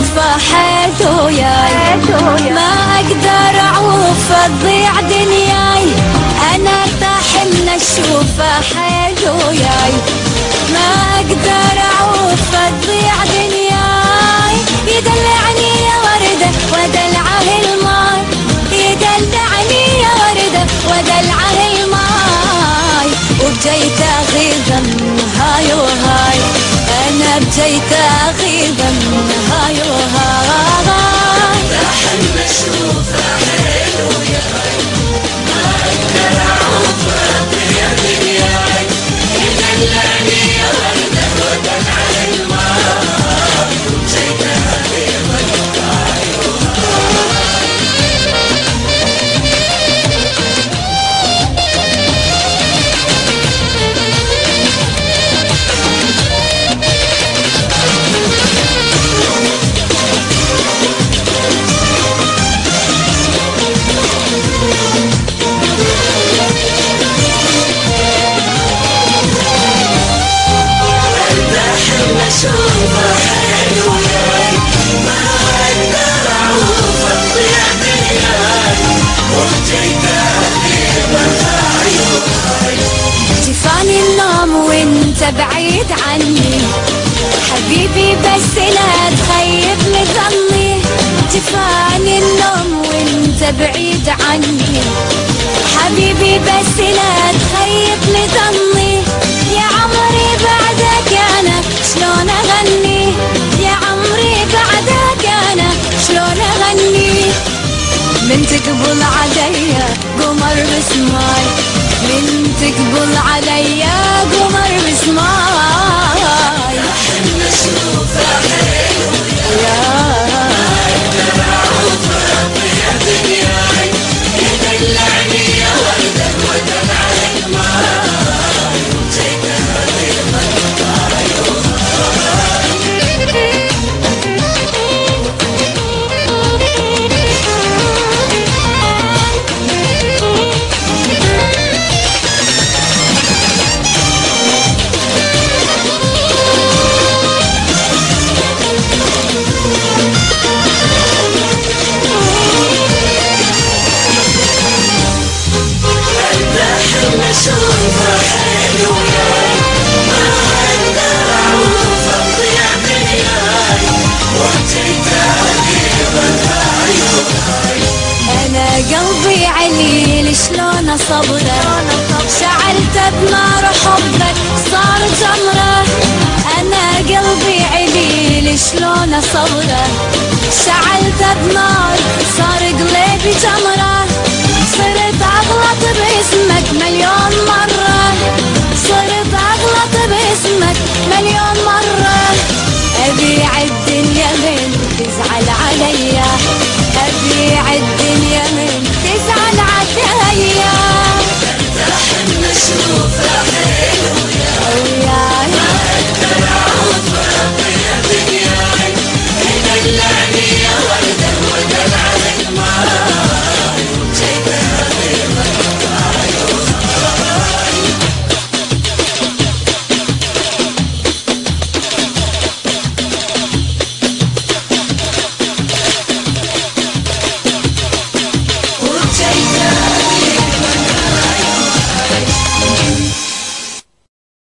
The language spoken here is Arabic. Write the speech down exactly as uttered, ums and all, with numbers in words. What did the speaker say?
اشوفه حيل وياي، ما اقدر اعوف تضيع دنياي. انا ارتاح ان اشوفه حيل وياي، ما اقدر اعوف تضيع دنياي. يدلعني يا وردة ودلعه الماي، يدلعني يا وردة ودلعه الماي. وبجيت اغيظ من هاي وهاي، انا بجيت اغيظ من هاي وهاي. ارتاح ان اشوفه حيل وياي، ما اقدر اعوف تضيع دنياي. يدلعني يا وردة ودلعه الماي، وبجيت اغيظ من هاي وهاي. اشوفه حيل وياي، ما اقدر اعوف تضيع دنياي. وبجيت اغيظ من هاي وهاي. جفاني النوم وانت بعيد عني، حبيبي بس لا تخيب لي ظني. جفاني النوم وانت بعيد عني، حبيبي بس لا تخيب لي ظني. يا عمري بعدك انا شلون اغني، يا عمري بعدك انا شلون اغني. من تقبل عليا قمر بسماي، من تقبل عليا قمر بسماي. احن اشوفه حيل وياي، ما اقدر اعوف تضيع دنياي. يدلعني يا وردة ودلعه الماي، وبجيت اغيظ من هاي وهاي. اشوفه حيل وياي، ما اقدر اعوف تضيع دنياي. وبجيت اغيظ من هاي وهاي. انا قلبي عليل شلون اصبره، شعلته بنار حبك صار جمره. انا قلبي عليل شلون اصبره، شعلته بنار